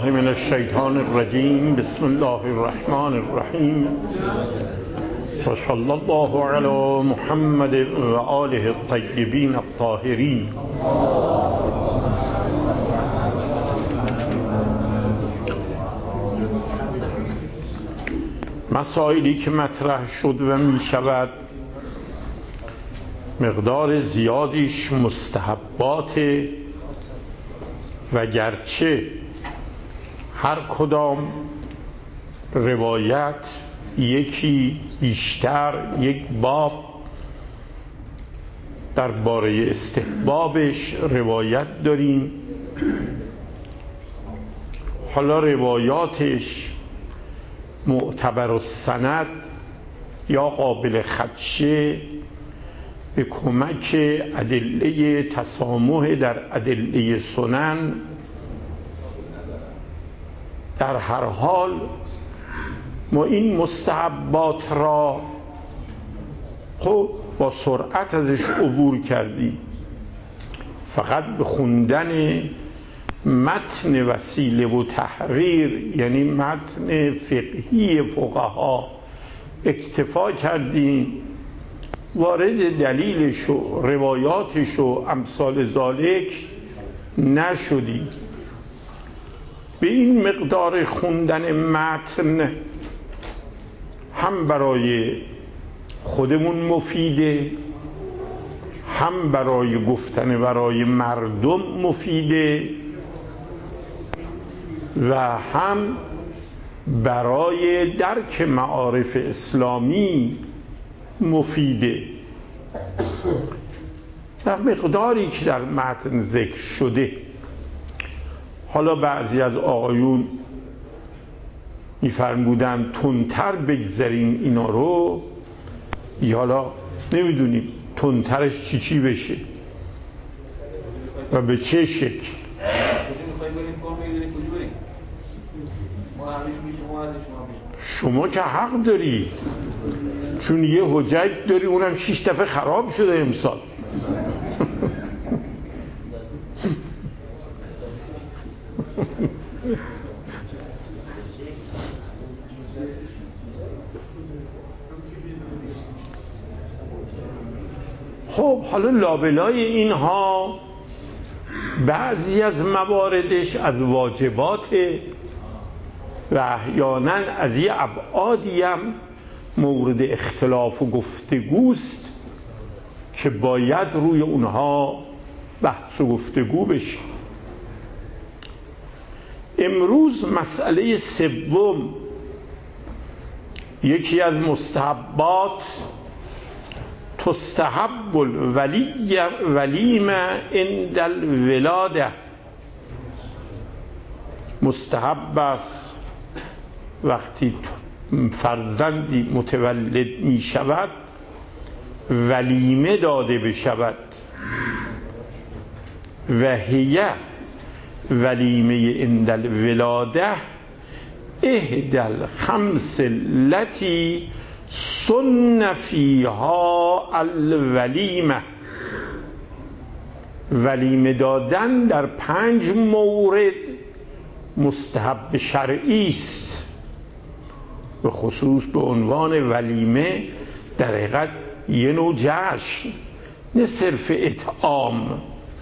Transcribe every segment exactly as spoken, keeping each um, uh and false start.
بالله من الشیطان الرجیم. بسم الله الرحمن الرحیم و صلی الله علی محمد و آله الطیبین الطاهرین. مسائلی که مطرح شد و می شود مقدار زیادیش مستحبات و گرچه هر کدام روایت یکی بیشتر یک باب درباره استحبابش روایت داریم، حالا روایاتش معتبر السند یا قابل خدشه به کمک ادله تسامح در ادله سنن، در هر حال ما این مستحبات را خب با سرعت ازش عبور کردیم، فقط به خوندن متن وسیله و تحریر یعنی متن فقهی فقها اکتفا کردیم، وارد دلیلش و روایاتش و امثال ذالک نشدیم. به این مقدار خوندن متن هم برای خودمون مفیده، هم برای گفتن برای مردم مفیده و هم برای درک معارف اسلامی مفیده. در مقداری که در متن ذکر شده، حالا بعضی از آقایون میفرمودن تندتر بگذاریم اینا رو، یا حالا نمیدونیم تندترش چی چی بشه و به چه شکل. شما که حق داری، چون یه حجت داری اونم شیش دفعه خراب شده امسال. خب حالا لابلای اینها بعضی از مواردش از واجبات و احیانا از یه ابعادی هم مورد اختلاف و گفتگوست که باید روی اونها بحث و گفتگو بشه. امروز مسئله سوم، یکی از مستحبات، تستحب الولی ولیمه عند الولاده. مستحب است وقتی فرزندی متولد می شود ولیمه داده بشود. و هی ولیمه عند الولاده احدى الخمس التي سن فیها الولیمه. ولیمه دادن در پنج مورد مستحب شرعی است، به خصوص به عنوان ولیمه در حقیقت یه نوع جشن، نه صرف اطعام.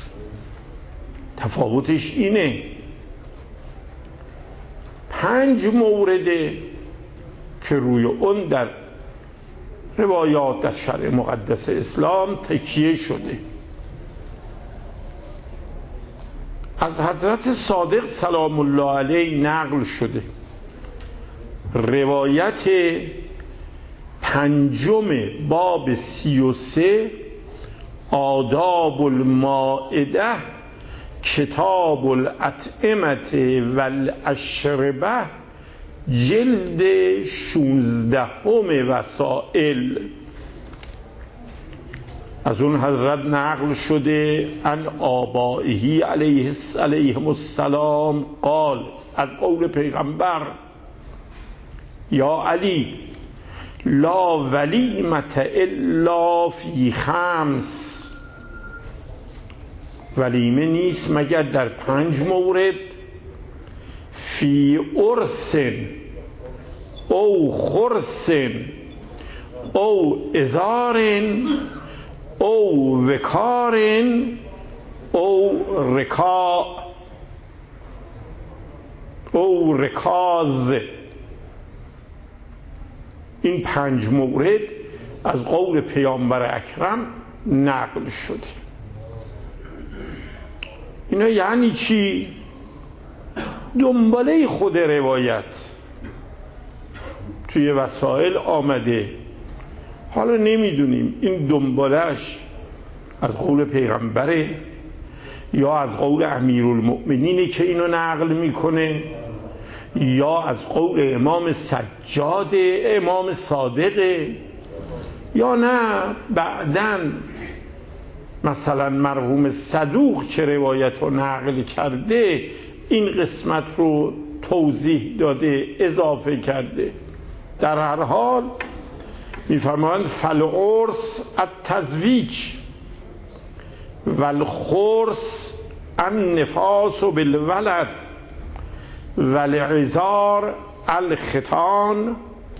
تفاوتش اینه، پنج مورده که روی اون در روایات در شرع مقدس اسلام تکیه شده. از حضرت صادق سلام الله علیه نقل شده روایت پنجم باب سی و سه آداب المائده کتاب الاطعمه والاشربه جلد شونزدهم وسائل. از اون حضرت نقل شده ان آبائه علیهم السلام قال، از قول پیغمبر، یا علی لا ولیمت الا فی خمس، ولیمه نیست مگر در پنج مورد فی عرس او خرس او ازار او وکار او رکاع او رکاز. این پنج مورد از قول پیامبر اکرم نقل شده. اینا یعنی چی؟ دنباله خود روایت توی وسائل آمده، حالا نمیدونیم این دنبالش از قول پیغمبره یا از قول امیرالمؤمنینه که اینو نقل میکنه یا از قول امام سجاد امام صادقه، یا نه بعدن مثلا مرحوم صدوق که روایت رو نقل کرده این قسمت رو توضیح داده اضافه کرده. در هر حال میفرمایند فالعرس التزویج والخرس النفاس بالولد والعذار الختان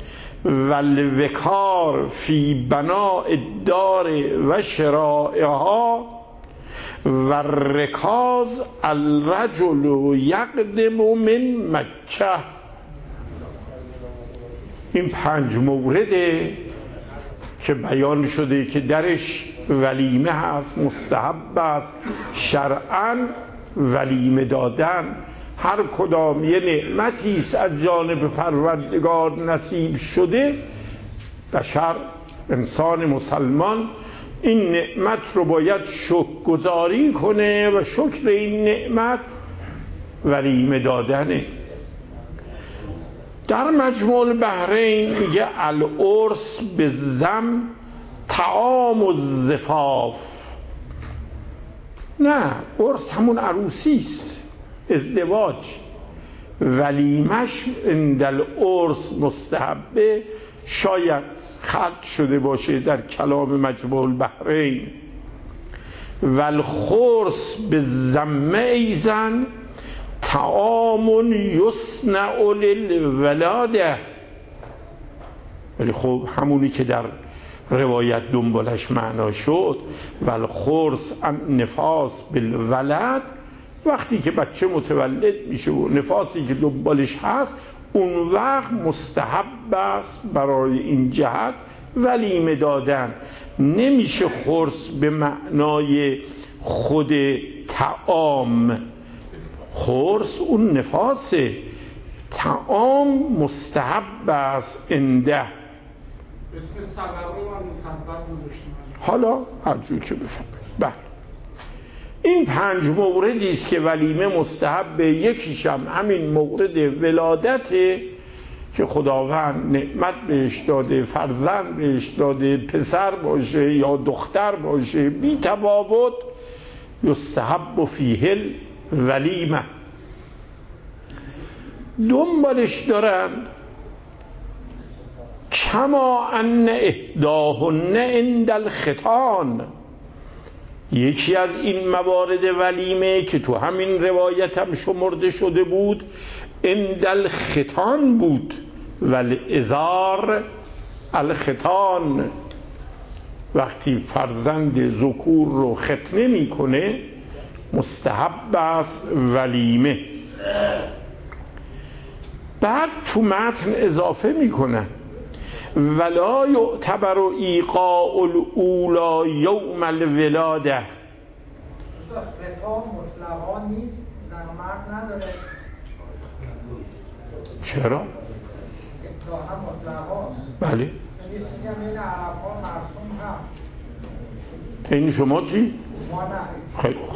والوکار فی بناء الدار و شرائها والرکاز الرجل یقدم من مکه. این پنج مورده که بیان شده که درش ولیمه هست، مستحب است شرعاً ولیمه دادن. هر کدام یه نعمتی است از جانب پروردگار نصیب شده، بشر انسان مسلمان این نعمت رو باید شکرگزاری کنه و شکر این نعمت ولیمه دادنه. در مجموع البحرین میگه العرس به ضم طعام و زفاف. نه، عرس همون عروسی است، ازدواج. ولیمش عند العرس مستحبه، شاید خط شده باشه در کلام مجموع البحرین. والخرس به ضم ایزن طعام یصنع للولاده. ولی خب همونی که در روایت دنبالش معنا شد والخرس النفاس بالولد، وقتی که بچه متولد میشه و نفاسی که دنبالش هست اون وقت مستحب است برای این جهت ولیمه دادن. نمیشه خرس به معنای خود طعام، خرس اون نفاسه، طعام مستحب است انده. اسم سببه و مسبب گذاشتیم، حالا هر جور که بفهمید. بله، این پنج موردی است که ولیمه مستحبه. یکیش هم همین مورد ولادته که خداوند نعمت بهش داده، فرزند بهش داده، پسر باشه یا دختر باشه بی تفاوت، یستحب فیه ولیمه. دنبالش دارن کما ان احداهن عند الختان. یکی از این موارد ولیمه که تو همین روایت هم شمرده شده بود عند الختان بود. والعذار الختان، وقتی فرزند ذکور رو ختنه میکنه مستحب است ولیمه. بعد تو متن اضافه میکنن ولا یعتبر ایقاع الاولا یوم الولاده. ختام مطلقا نیست، زن و مرد نداره. چرا؟ اصلاحا مطلقا. بله. یه چیزی هم بین عرب ها مرسوم هست. این شما چی؟ ما نه. خیلی خوب.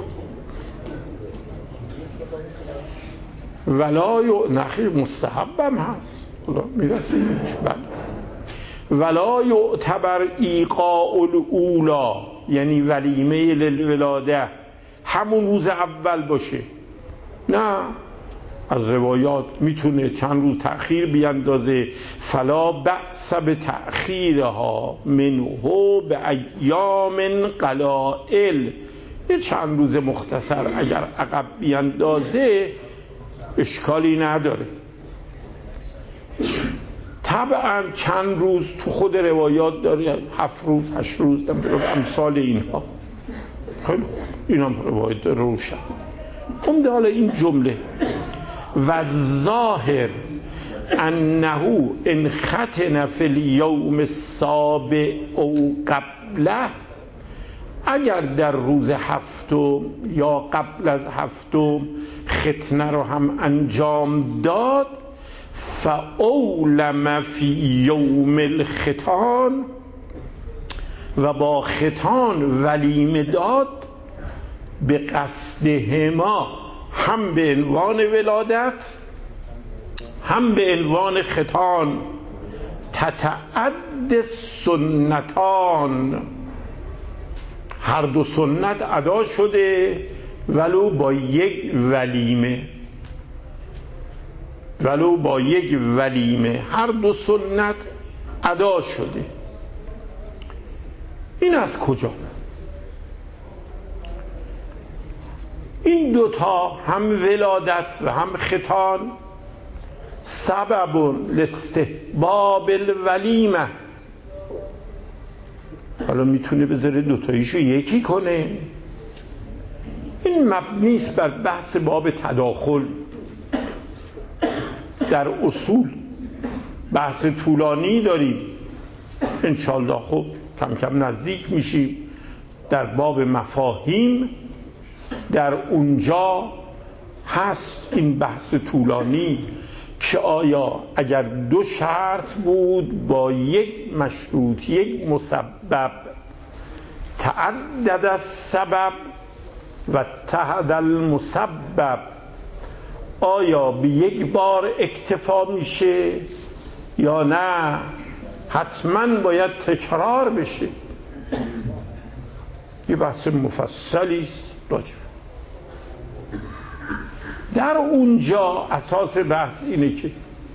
ولا نخیر مستحبم هست، حالا میرسیمش. بله. ولا یعتبر ایقاع الاولا، یعنی ولیمه للولاده همون روز اول باشه. نه، از روایات میتونه چند روز تأخیر بیندازه. فلا بأس به تأخیرها منه به ایام قلائل. یه چند روز مختصر اگر عقب بیندازه اشکالی نداره. طبعا چند روز تو خود روایات داره، هفت روز هشت روز امثال اینها. خیلی خوب، این هم روایت روشن. امده حالا این جمله و ظاهر انه ان ختن فی الیوم السابع او قبله، اگر در روز هفتم یا قبل از هفتم ختنه رو هم انجام داد، فاولم فی یوم الختان، و با ختان ولیمه داد، به قصدهما، هم به عنوان ولادت هم به عنوان ختان، تتعد سنتان، هر دو سنت ادا شده ولو با یک ولیمه، ولو با یک ولیمه هر دو سنت ادا شده. این از کجا؟ این دوتا، هم ولادت و هم ختان، سبب لاستحباب الولیمه. حالا میتونه بذاره دوتاییشو یکی کنه. این مبنی است بر بحث باب تداخل در اصول. بحث طولانی داریم انشالله، خب کم کم نزدیک میشیم در باب مفاهیم. در اونجا هست این بحث طولانی که آیا اگر دو شرط بود با یک مشروط، یک مسبب، تعدد السبب و اتحد المسبب، آیا به یک بار اکتفا میشه یا نه حتما باید تکرار بشه؟ یه بحث مفصلی است راجع. در اونجا اساس بحث اینه که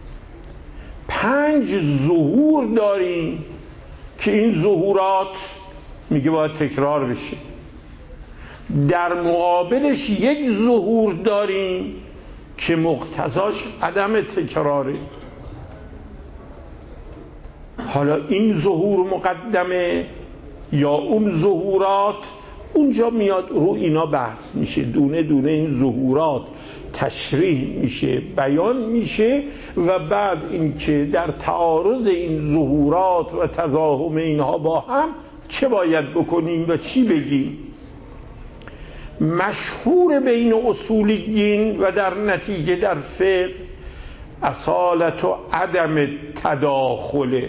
پنج ظهور داریم که این ظهورات میگه باید تکرار بشه. در مقابلش یک ظهور داریم که مقتضاش عدم تکراره. حالا این ظهور مقدمه یا اون ظهورات، اونجا میاد رو اینا بحث میشه، دونه دونه این ظهورات تشریح میشه، بیان میشه، و بعد اینکه در تعارض این ظهورات و تزاحم اینها با هم چه باید بکنیم و چی بگیم. مشهور بین اصولیین و در نتیجه در فقه اصالت و عدم تداخله.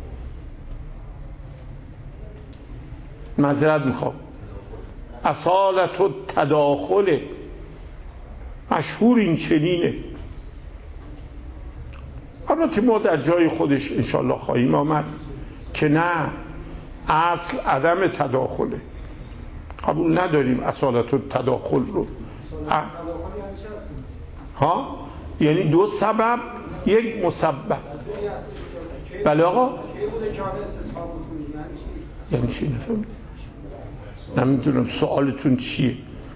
معذرت میخوام، اصالت و تداخله مشهور این چنینه. البته ما در جای خودش انشالله خواهیم آمد که نه، اصل عدم تداخله، قبول نداریم اصالت و تداخل رو. ها؟ یعنی دو سبب یک مسبب. بله آقا؟ یعنی چی؟ نفهم نمیدونم سوالتون چیه.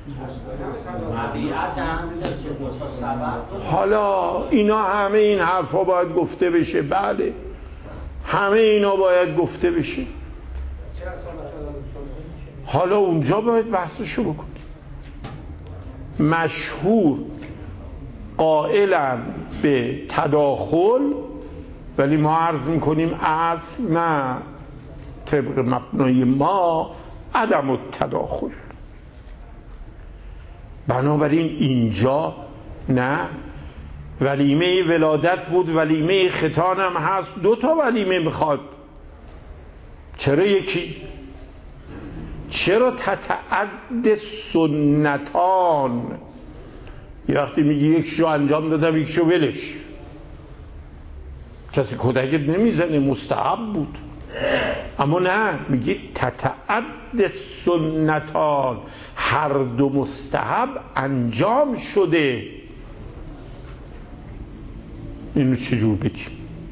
حالا اینا همه این حرفا باید گفته بشه. بله همه اینا باید گفته بشه. حالا اونجا باید بحثشو بکنیم. مشهور قائلا به تداخل، ولی ما عرض میکنیم اصل نه، طبق مبنای ما عدم التداخل. بنابراین اینجا نه، ولیمه ولادت بود، ولیمه ختان هم هست، دو تا ولیمه میخواد. چرا یکی؟ چرا تتعد سنتان؟ یه وقتی میگی یک شو انجام دادم یک شو ولش، کسی کودکت نمیزنه، مستحب بود. اما نه، میگی تتعد سنتان، هر دو مستحب انجام شده. اینو چجور بگیم؟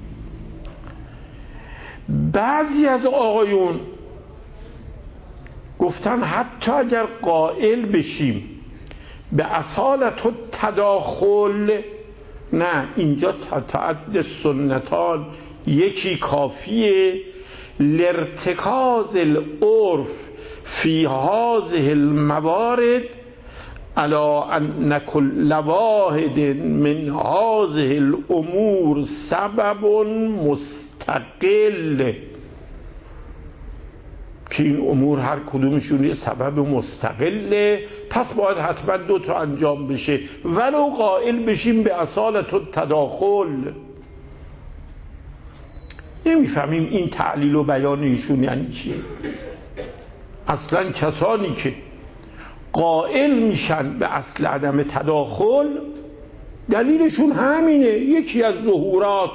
بعضی از آقایون گفتن حتی اگر قائل بشیم به اصالت و تداخل، نه، اینجا تتعد سنتان یکی کافیه. لارتکاز العرف فی هذه الموارد علی ان کل واحد من هذه الامور سبب مستقل، که این امور هر کدومشون یه سبب مستقله، پس باید حتما دو تا انجام بشه، ولو قائل بشیم به اصالت التداخل. نمیفهمیم این تعلیل و بیان ایشون یعنی چیه. اصلا کسانی که قائل میشن به اصل عدم تداخل دلیلشون همینه. یکی از ظهورات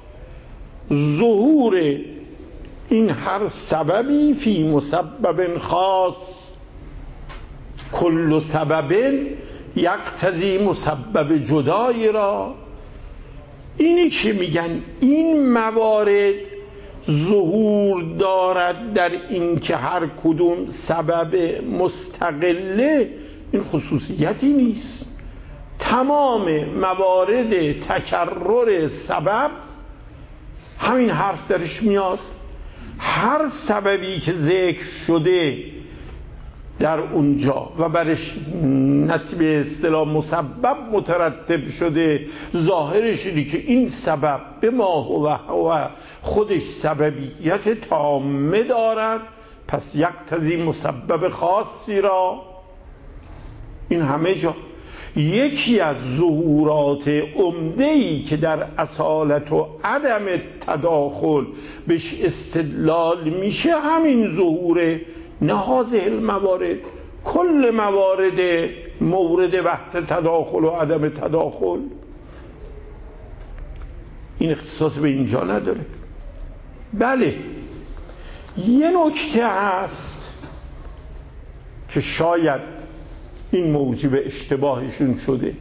ظهور این هر سببی فی مسبب خاص، کل سبب یقتضی مسبب جدایی را. اینی که میگن این موارد ظهور دارد در این که هر کدوم سبب مستقله، این خصوصیتی نیست. تمام موارد تکرر سبب همین حرف درش میاد. هر سببی که ذکر شده در اونجا و برش به اصطلاح مسبب مترتب شده، ظاهرش اینه که این سبب به ما هو هو خودش سببیت تامه دارد، پس یقتضی مسبب خاصی را. این همه جا یکی از ظهورات عمده‌ای که در اصالت و عدم تداخل بهش استدلال میشه همین ظهور نهازه الموارد. کل موارد مورد بحث تداخل و عدم تداخل این اختصاص به اینجا نداره. بله، یه نکته هست که شاید این موجب اشتباهشون شده.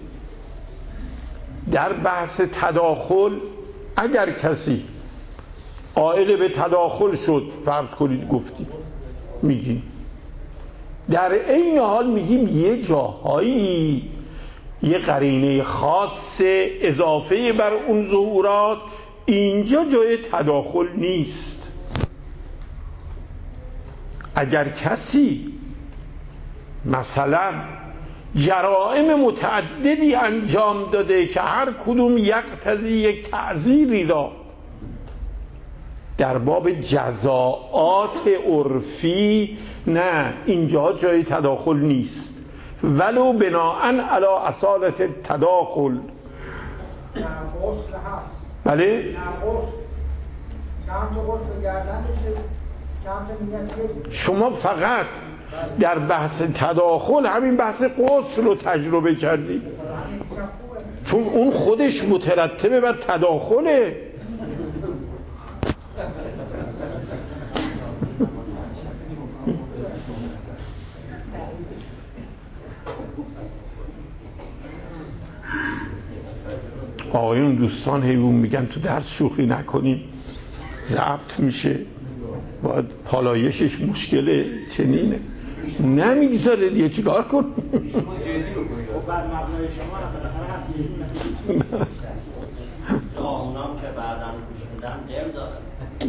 در بحث تداخل اگر کسی قائل به تداخل شد، فرض کنید گفتیم میگیم، در این حال میگیم یه جاهایی یه قرینه خاص اضافه بر اون ظهورات، اینجا جای تداخل نیست. اگر کسی مثلا جرائم متعددی انجام داده که هر کدوم یقتضی یک تعزیری را، در باب جزاءات عرفی نه، اینجا جای تداخل نیست، ولو بناءً علی اصالت تداخل. بله؟ شما فقط در بحث تداخل همین بحث غسل رو تجربه کردید، چون اون خودش مترتبه بر تداخله. آقایون دوستان حیوان میگن تو درس شوخی نکنیم، ضبط میشه، باید پالایشش مشکله، چنینه، نمیگذاره دیگه، چیکار کن؟ بر مبنای شما اونام که بعداً گوش میدن دل دارن.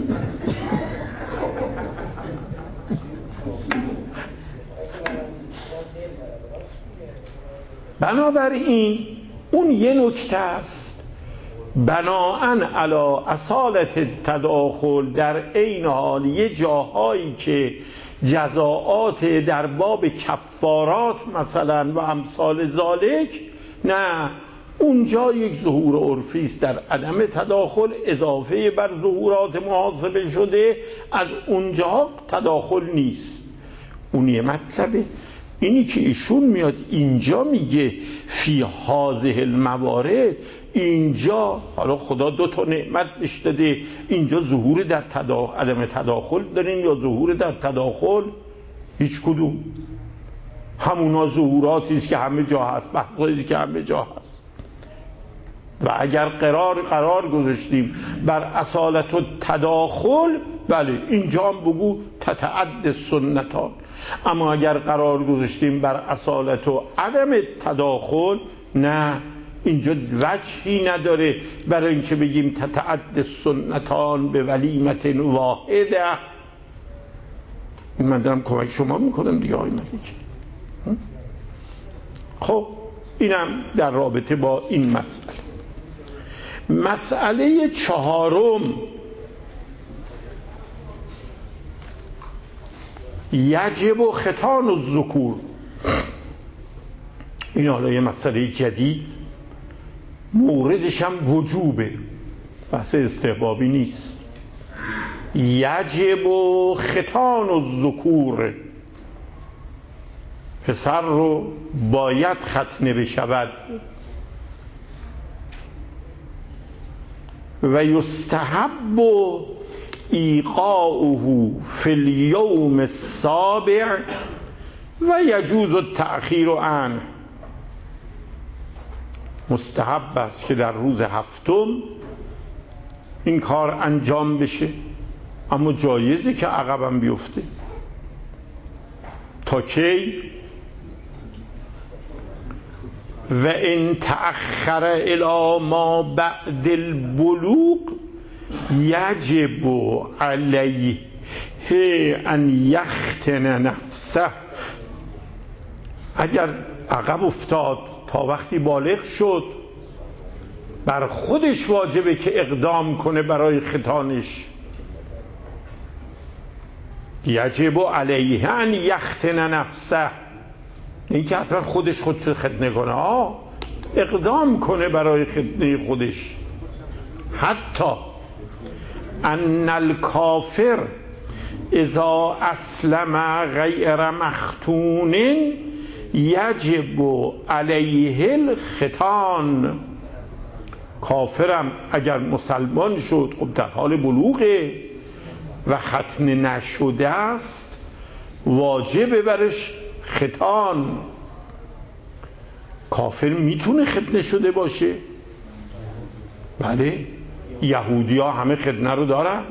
بنابراین اون یه نکته است، بناءً علی اصالت تداخل در عین حال یه جاهایی که جزاءات در باب کفارات مثلا و امثال ذالک، نه، اونجا یک ظهور عرفی است در عدم تداخل اضافه بر ظهورات محاسبه شده، از اونجا تداخل نیست. اون یه مطلبه. اینی که ایشون میاد اینجا میگه فی هذه الموارد، اینجا حالا خدا دو تا نعمت بهش داده، اینجا ظهور در تدا... عدم تداخل داریم یا ظهور در تداخل؟ هیچ کدوم. همونا ظهوراتی است که همه جا هست، بحثایی که همه جا هست. و اگر قرار قرار گذاشتیم بر اصالت و تداخل، بله اینجا هم بگو تتعد سنتان. اما اگر قرار گذاشتیم بر اصالت و عدم تداخل، نه، اینجا وجهی نداره برای اینکه بگیم تتعد سنتان به ولیمت واحده. من دارم کمک شما میکنم دیگه آقای ملک. خب اینم در رابطه با این مسئله. مسئله چهارم، یجب ختان الذکور. این حالا یه مسئله جدید، موردش هم وجوبه، بحث استحبابی نیست. یجب ختان الذکور، پسر رو باید ختنه بشود. و یستحب ایقاؤه فی الیوم السابع و یجوز التأخیر عنه. مستحب است که در روز هفتم این کار انجام بشه، اما جایزه که عقبم بیفته. تا کی؟ و ان تأخر الی ما بعد البلوغ یجب علیه ان یختن نفسه. اگر عقب افتاد تا وقتی بالغ شد، بر خودش واجبه که اقدام کنه برای ختانش. یجب علیه ان یختن نفسه، این که حتما خودش خودش ختنه کنه، آه اقدام کنه برای ختنه خودش. حتی ان الکافر اذا اسلم غیر مختون یجب علیه الختان. کافرم اگر مسلمان شد، خب در حال بلوغه و ختنه نشده است، واجب برش ختان. کافر میتونه ختنه شده باشه؟ بله، یهودی ها همه ختنه رو دارن.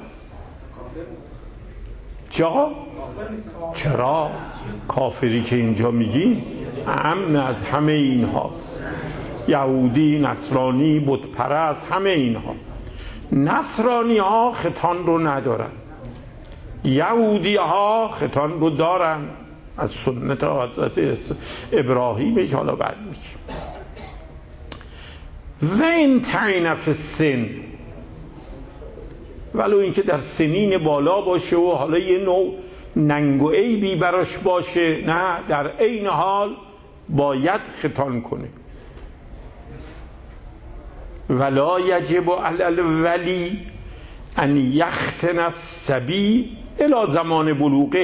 چرا؟ چرا؟ کافری که اینجا میگیم امن از همه این هاست. یهودی، نصرانی، بت پرست، همه اینها. نصرانی ها ختان رو ندارن، یهودی ها ختان رو دارن، از سنت حضرت ابراهیم که حالا بعد میگیم. و این تعین فی السن، ولو اینکه در سنین بالا باشه و حالا یه نوع ننگ و عیبی براش باشه، نه، در عین حال باید ختان کنه. ولا یجب علی الولی ان یختن الصبی الی زمان بلوغه.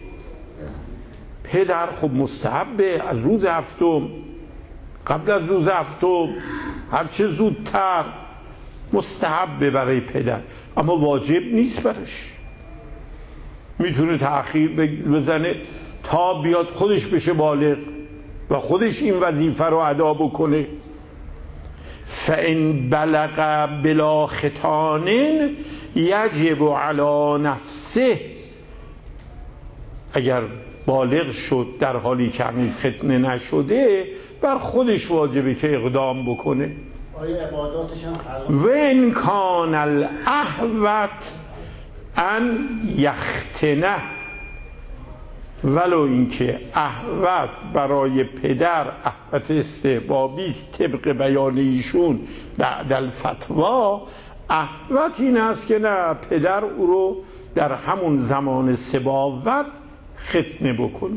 پدر خب مستحبه از روز هفتم، قبل از روز هفتم، هرچه زودتر مستحبه برای پدر، اما واجب نیست برش. میتونه تأخیر بزنه تا بیاد خودش بشه بالغ و خودش این وظیفه رو ادا بکنه. فإن بلغ بلا ختان یجب علی نفسه. اگر بالغ شد در حالی که هنوز ختنه نشده، بر خودش واجبه که اقدام بکنه. و ان کان الاحوط ان یختنه، ولو اینکه احوط برای پدر احوط استحبابی است طبق بیان ایشون بعد الفتوا، احوط این است که نه، پدر او رو در همون زمان سباوت ختنه بکنه.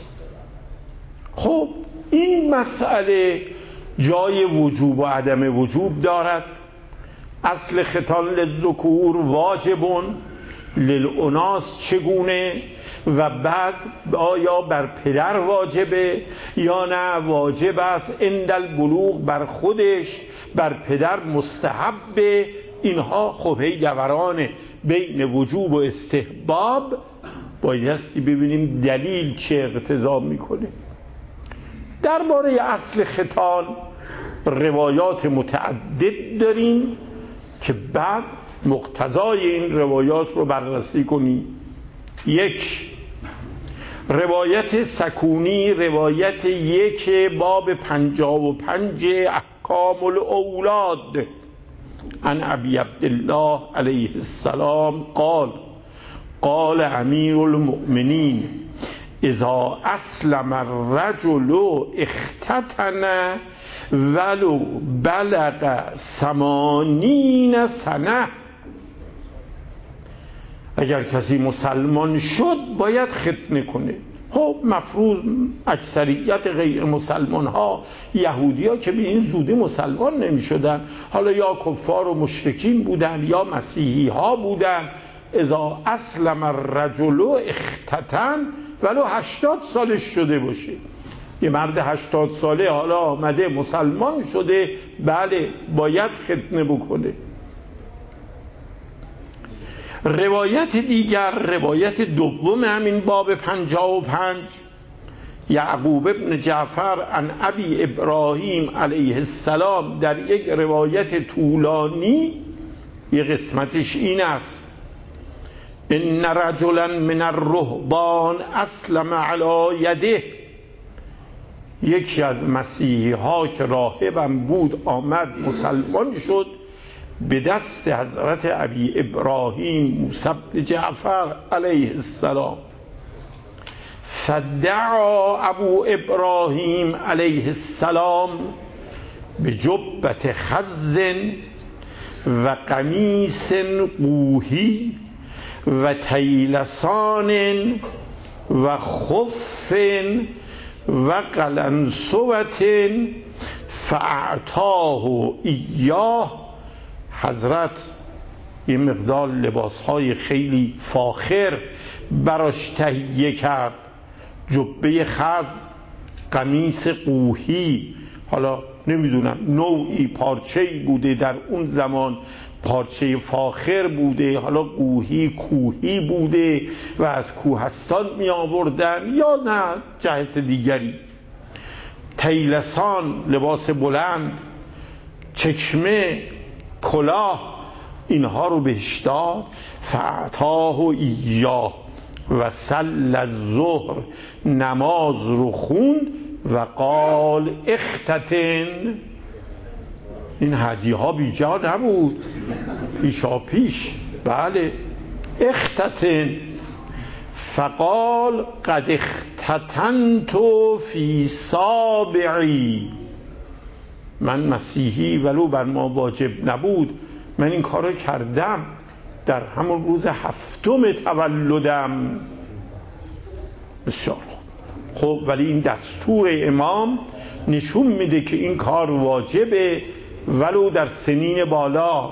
خب این مسئله جای وجوب و عدم وجوب دارد. اصل ختان للذکور واجبون، للاناس چگونه؟ و بعد آیا بر پدر واجبه یا نه واجب است عند البلوغ بر خودش، بر پدر مستحبه؟ اینها خب هی دوران بین وجوب و استحباب، بایستی ببینیم دلیل چه اقتضا میکنه. درباره اصل ختان روایات متعدد داریم که بعد مقتضای این روایات رو بررسی کنیم. یک، روایت سکونی، روایت یک باب پنجاه و پنج احکام الاولاد. عن ابی عبدالله علیه السلام قال قال امیر المؤمنین اذا اسلم الرجل اختتن ولو بلغ ثمانین سنه. اگر کسی مسلمان شد باید ختنه کنه. خب مفروض اکثریت غیر مسلمان ها یهودی ها که به این زودی مسلمان نمی شدن، حالا یا کفار و مشرکین بودن یا مسیحی ها بودن. اذا اسلم الرجل اختتن ولو هشتاد سالش شده باشه. یه مرد هشتاد ساله حالا آمده مسلمان شده، بله باید ختنه بکنه. روایت دیگر، روایت دوم همین باب پنجاه و پنج، یعقوب ابن جعفر عن ابی ابراهیم علیه السلام، در یک روایت طولانی یه قسمتش این است: ان رجلا من الرهبان اسلم علی یده. یکی از مسیحی ها که راهبم بود آمد مسلمان شد به دست حضرت ابی ابراهیم موسی بن جعفر علیه السلام. فدعا ابو ابراهیم علیه السلام بجبت خز و قمیس قوهی و تیلسان و خف و قلنسوت فاعطاه ایاه. حضرت یه مقدار لباسهای خیلی فاخر براش تهیه کرد، جبه خز، قمیص قوهی، حالا نمیدونم نوعی پارچه‌ای بوده در اون زمان، پارچه فاخر بوده، حالا قوهی کوهی بوده و از کوهستان می آوردن یا نه جهت دیگری. تیلسان لباس بلند، چکمه، کلاه، اینها رو بهش داد. فاعطاه ایاه و صلی الظهر، نماز رو خوند و قال اختتن. این هدیه ها بیجا نبود، پیشا پیش. بله اختتن. فقال قد اختتنت فی سابعی. من مسیحی ولو بر ما واجب نبود، من این کارو کردم در همون روز هفتم تولدم. بسیار خوب. ولی این دستور امام نشون میده که این کار واجبه ولو در سنین بالا.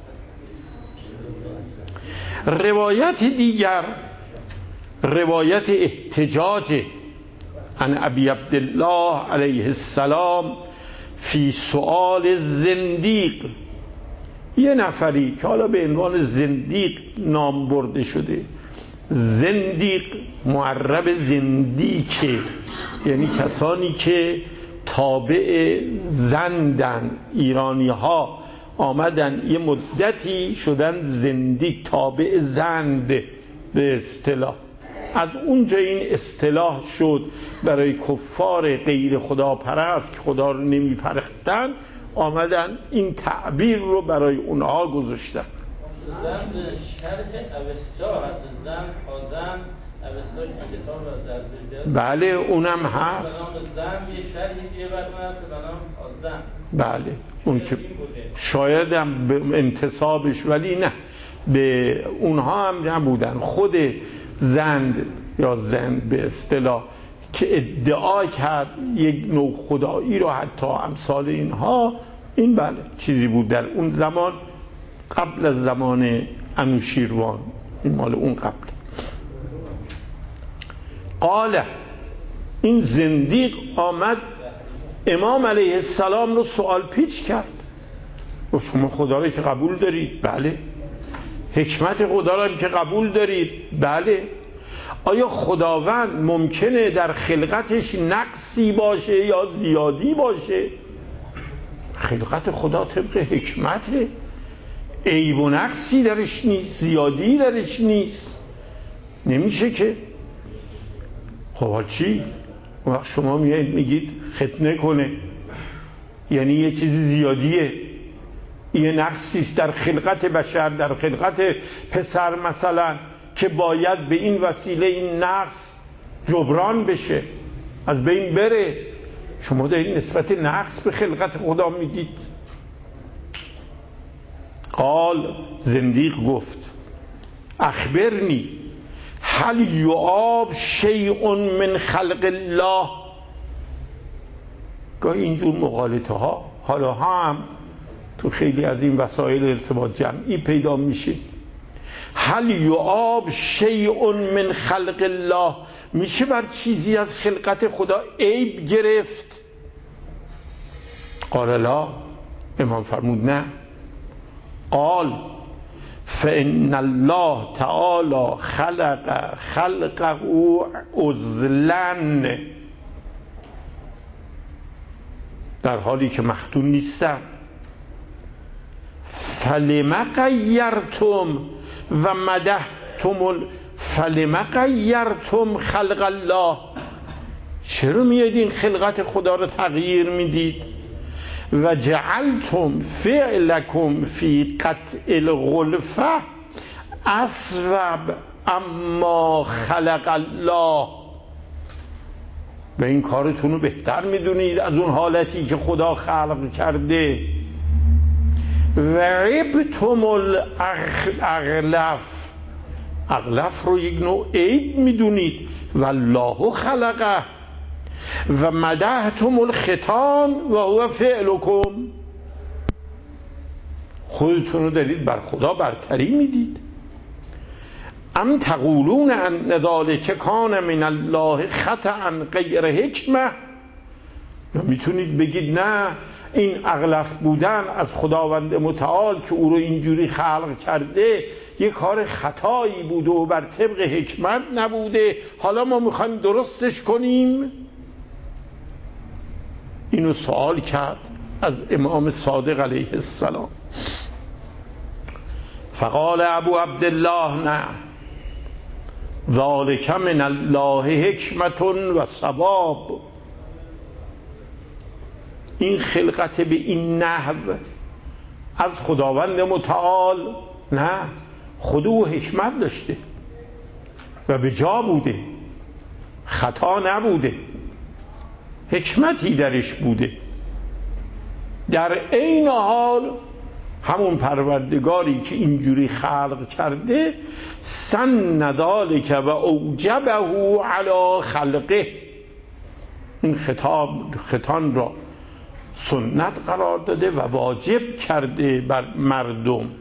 روایت دیگر، روایت احتجاج عن ابی عبدالله علیه السلام فی سؤال زندیق. یه نفری که حالا به عنوان زندیق نام برده شده، زندیق معرب زندیکه، یعنی کسانی که تابع زندن. ایرانی ها آمدن یه مدتی شدن زندیق، تابع زند به اصطلاح. از اونجا این اصطلاح شد برای کفار غیر خدا پرست که خدا رو نمی پرستن، آمدن این تعبیر رو برای اونها گذاشتن. زند شرح اوستا هست، زند آزند اوستا که کتاب از زرزشت. بله اونم هست. زند یه شرحی دیگه برمون هست به نام آزند. بله اون که شاید هم به انتصابش، ولی نه به اونها هم نبودن. خود زند یا زند به اصطلاح که ادعا کرد یک نوع خدایی رو، حتی امثال اینها، این بله چیزی بود در اون زمان قبل از زمان انوشیروان، این مال اون قبل. قال، این زندیق آمد امام علیه السلام رو سوال پیچ کرد. و شما خدا رو که قبول دارید؟ بله. حکمت خدا رو که قبول دارید؟ بله. آیا خداوند ممکنه در خلقتش نقصی باشه یا زیادی باشه؟ خلقت خدا طبق حکمته، عیب و نقصی درش نیست، زیادی درش نیست، نمیشه که. خب چی؟ اون وقت شما میایید میگید ختنه کنه. یعنی یه چیزی زیادیه، یه نقصیست در خلقت بشر، در خلقت پسر مثلا، که باید به این وسیله این نقص جبران بشه، از بین بره. شما دارید نسبت نقص به خلقت خدا میدید. قال، زندیق گفت، اخبرنی هل یعاب شیء من خلق الله. گاهی اینجور مغالطه ها حالا هم تو خیلی از این وسایل ارتباط جمعی پیدا میشه. هل یعاب شیء من خلق الله، میشه بر چیزی از خلقت خدا عیب گرفت؟ قال لا، امام فرمود نه. قال فإن الله تعالی خلق خلقه عزلا، در حالی که مختون نیستن. فلم غیرتم و مدحتم فلم غیرتم خلق الله، چرا میاد این خلقت خدا رو تغییر میدید؟ و جعلتم فعلکم فی قطع الغلفه اصوب اما خلق الله، و این کارتون رو بهتر میدونید از اون حالتی که خدا خلق کرده. و عبتم الاغلف، اغلف رو یک نوع عیب میدونید. والله خلقه. و مدحتم الختان و هو فعلکم، خودتون رو دارید بر خدا برتری میدید. ام تقولون ان ذلک کان من الله خطأ غیر حکمه، یا میتونید بگید نه، این اغلف بودن از خداوند متعال که او رو اینجوری خلق کرده یه کار خطایی بوده و بر طبق حکمت نبوده، حالا ما میخوایم درستش کنیم. اینو سوال کرد از امام صادق علیه السلام. فقال ابو عبدالله نه، ذالک من الله حکمت و ثواب، این خلقت به این نحو از خداوند متعال نه، خود او حکمت داشته و به جا بوده، خطا نبوده، حکمتی درش بوده. در عین حال همون پروردگاری که اینجوری خلق کرده سن ذالک و اوجبه علی خلقه، این خطاب ختان را سنت قرار داده و واجب کرده بر مردم.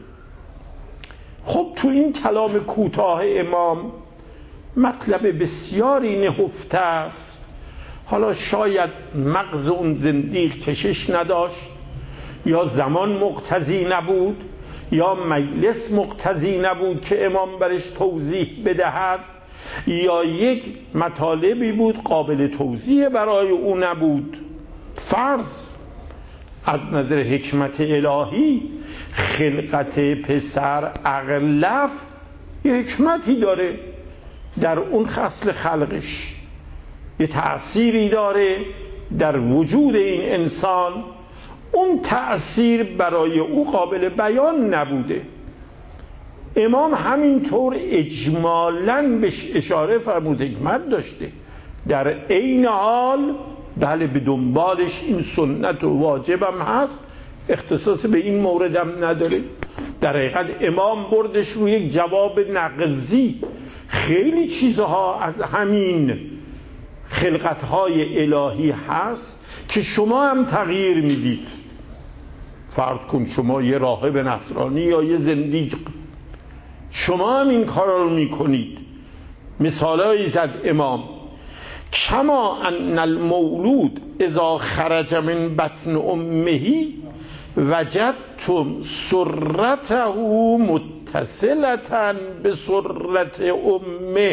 خب تو این کلام کوتاه امام مطلب بسیاری نهفته است. حالا شاید مغز اون زندیق کشش نداشت، یا زمان مقتضی نبود، یا مجلس مقتضی نبود که امام برش توضیح بدهد، یا یک مطالبی بود قابل توضیح برای او نبود. فرض از نظر حکمت الهی خلقت پسر اغلف یه حکمتی داره، در اون خصل خلقش یه تأثیری داره در وجود این انسان. اون تأثیر برای او قابل بیان نبوده. امام همینطور اجمالاً بهش اشاره فرمود حکمت داشته، در عین حال بله به دنبالش این سنت و واجبم هست، اختصاص به این موردم نداره. در حقیقت امام بردش روی یک جواب نقضی. خیلی چیزها از همین خلقتهای الهی هست که شما هم تغییر میدید. فرض کن شما یه راهب نصرانی یا یه زندیق، شما هم این کارا رو میکنید. مثالایی زد امام، کما ان المولود اذا خرج من بطن امه وجدتم سرته متصلة بسرت امه.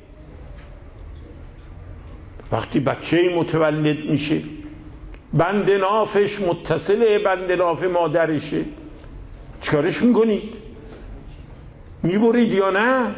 وقتی بچه متولد میشه بند نافش متصله بند ناف مادرشه، چیکارش میکنید؟ میبرید یا نه؟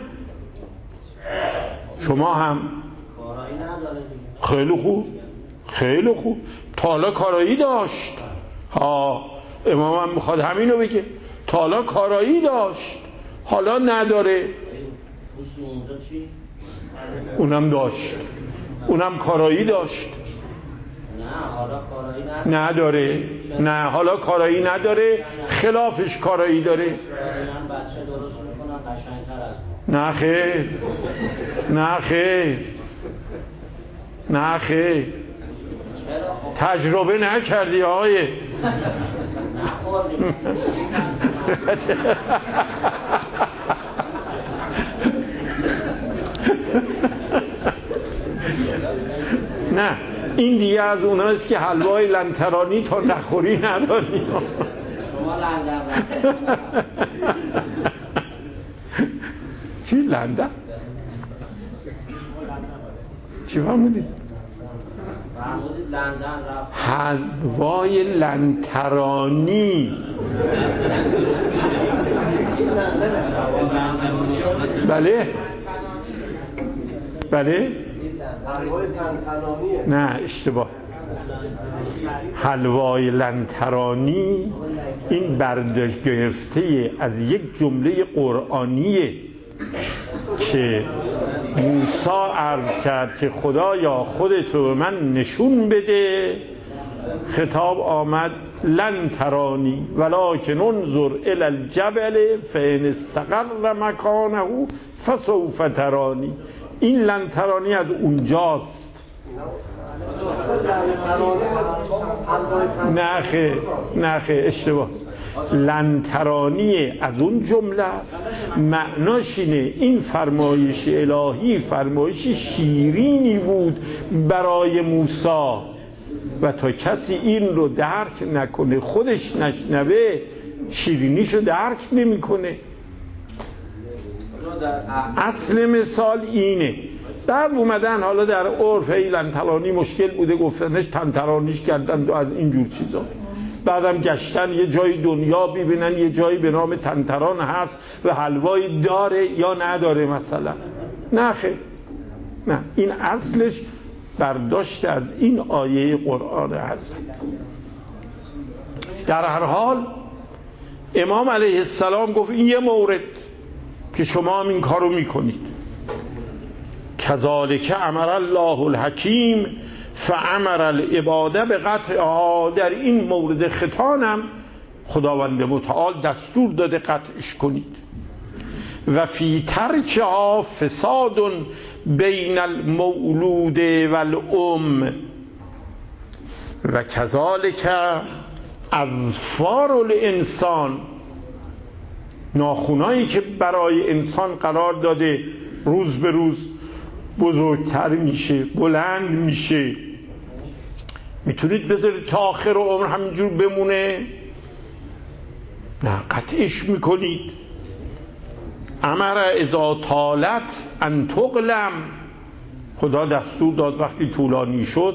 شما هم خیلی خوب خیلی خوب تا حالا کارایی داشت، ها امام هم میخواد همینو بگه. تا حالا کارایی داشت، حالا نداره. اونجا چی؟ اونم داشت، اونم کارایی داشت. نه حالا کارایی نداره. نداره. نه حالا کارایی نداره، خلافش کارایی داره. من بچه درست میکنم قشنگتر از ما. نه خیر، نه خیر، نه خیر. تجربه نکردی آقای نخوردیم. نه این دیگه از اوناست که حلوای لنترانی تا نخوری نداری. شما لندن رفتید؟ چی لندن؟ چی فرمودید؟ فرمودید لندن رفت. حلوای لنترانی. بله بله نه اشتباه. حلوای لنترانی این برداشت گرفته از یک جمله قرآنیه که موسی عرض کرد که خدایا خودتو به من نشون بده. خطاب آمد لن ترانی ولکن انظر الی الجبل فان استقر مکانه فسوف ترانی. این لن ترانی از اونجاست. نه خیر، نه خیر اشتباه. لن ترانی از اون جمله است. معناش اینه این فرمایش الهی فرمایش شیرینی بود برای موسی و تا کسی این رو درک نکنه، خودش نشنوه، شیرینیشو درک نمیکنه. اصل مثال اینه. در اومدن حالا در عرف لن ترانی مشکل بوده، گفتنش تن ترانیش کردن و از اینجور چیزا. بعدم گشتن یه جای دنیا ببینن یه جایی به نام تنتران هست و حلوایی داره یا نداره مثلا. نه خیر، نه این اصلش برداشت از این آیه قرآن حضرت. در هر حال امام علیه السلام گفت این یه مورد که شما هم این کارو میکنید. کذالک امر الله الحکیم فامر العباد بقطعها. در این مورد ختانم خداوند متعال دستور داده قطعش کنید. و فی ترکها فساد بین المولود والام و کذالک اظفار الانسان. ناخونایی که برای انسان قرار داده روز به روز بزرگتر میشه، بلند میشه. میتونید بذارید تا آخر عمر همینجور بمونه؟ نه، قطعش میکنید. امر اذا طالت ان تقلم. خدا دستور داد وقتی طولانی شد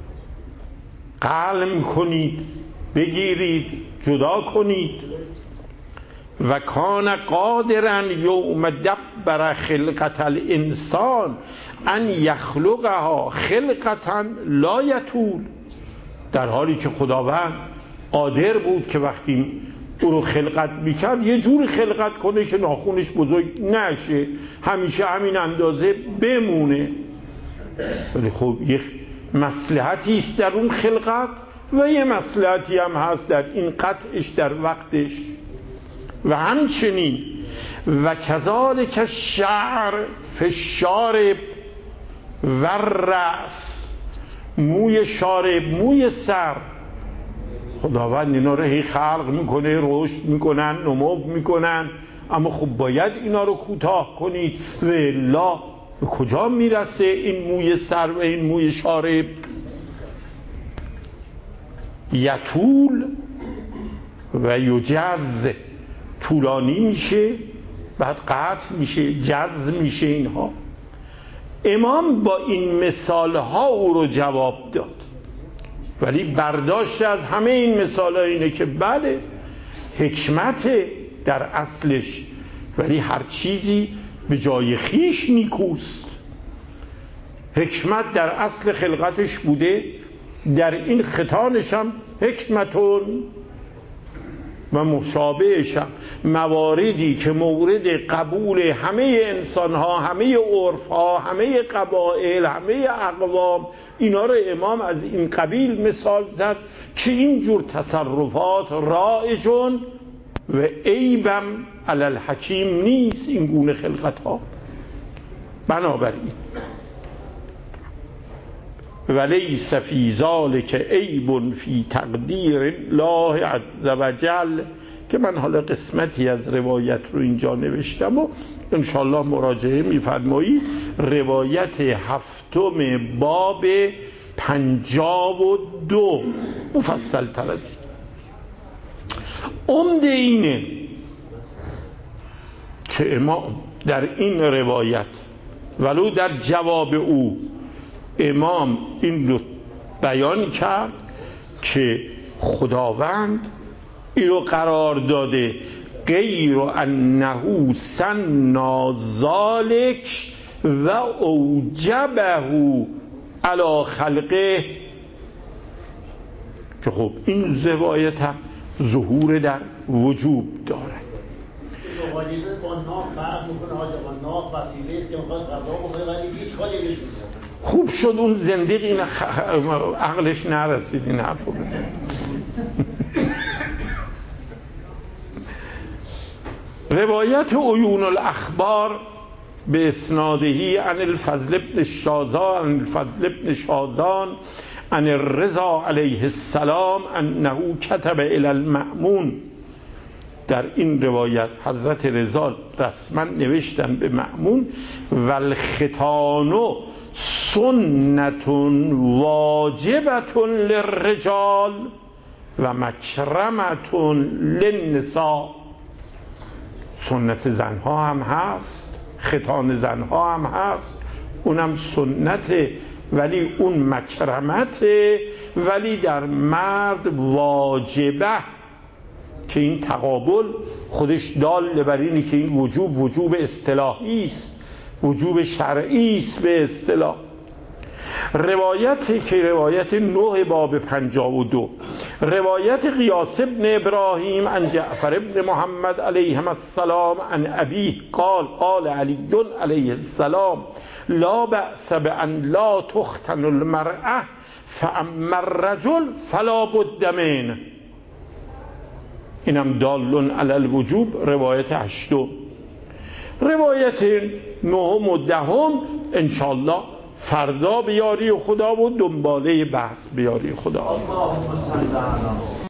قلم کنید، بگیرید، جدا کنید. و کان قادرا یوم دبر خلقت الانسان ان یخلقها خلقتا لا یطول. در حالی که خداوند قادر بود که وقتی او رو خلقت میکرد یه جوری خلقت کنه که ناخونش بزرگ نشه، همیشه همین اندازه بمونه. ولی خب یه مصلحتی است در اون خلقت و یه مصلحتی هم هست در این قطعش در وقتش. و همچنین و کذالک الشعر فی الشارب و الرأس. موی شارب، موی سر، خداوند اینا رو هی خلق میکنه، رشد میکنن، نمو میکنن، اما خب باید اینا رو کوتاه کنید و الا به کجا میرسه این موی سر و این موی شارب؟ یطول و یجز. طولانی میشه بعد قطع میشه، جز میشه. اینها امام با این مثال ها او رو جواب داد. ولی برداشت از همه این مثال ها اینه که بله حکمت در اصلش، ولی هر چیزی به جای خیش نیکوست. حکمت در اصل خلقتش بوده، در این ختانش هم حکمتون و مشابهش مواردی که مورد قبول همه انسان ها، همه عرف ها، همه قبایل، همه اقوام، اینا رو امام از این قبیل مثال زد که اینجور تصرفات رایجون و عیبم علی الحکیم نیست این گونه خلقت ها. بنابراین ولیس فی ذلک عیب فی تقدیر الله عز وجل، که من حالا قسمتی از روایت رو اینجا نوشتم و انشاءالله مراجعه میفرمایید. روایت هفتم باب پنجاب و دو مفصل تر از این. عمده اینه که امام در این روایت ولو در جواب او امام این رو بیان کرد که خداوند این رو قرار داده غیر انه سنا ذالک و اوجبه علی خلقه، که خب این روایت هم ظهور در وجوب داره. خوب شد اون زندگی این عقلش نرسید این حرف رو بزن. روایت عیون الاخبار به اسنادهی عن الفضل ابن شازان عن الفضل ابن شازان عن الرضا علیه السلام انه کتب الی المأمون. در این روایت حضرت رضا رسما نوشتن به مأمون والختان سنت واجبت للرجال و مکرمت للنساء. سنت زنها هم هست، ختان زنها هم هست، اونم سنته، ولی اون مکرمته، ولی در مرد واجبه، که این تقابل خودش دال بر اینه که این وجوب وجوب اصطلاحی است، وجوب شرعی است به اصطلاح. روایتی که روایت نه باب پنجاه و دو، روایت قیاس ابن ابراهیم عن جعفر ابن محمد علیهم السلام عن ابیه قال قال علی علیه السلام لا بأس بأن لا تختن المرأة فاما الرجل فلا بد منه. اینم دال علی الوجوب. روایت هشتم. روایت نهم و دهم انشاءالله فردا بیاری خدا و دنباله بحث بیاری خدا.